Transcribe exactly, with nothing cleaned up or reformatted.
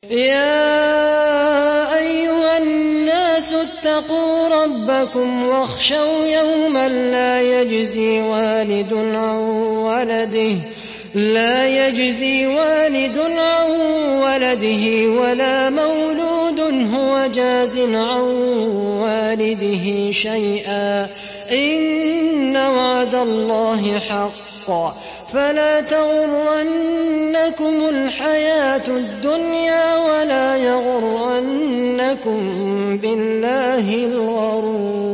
يا أيها الناس اتقوا ربكم واخشوا يوما لا يجزي والد عن ولده لا يجزي والد عن ولده ولا مولود هو جاز عن والده شيئا إن وعد الله حق فلا تغرنكم الحياة الدنيا ولا يغرنكم بالله الغرور.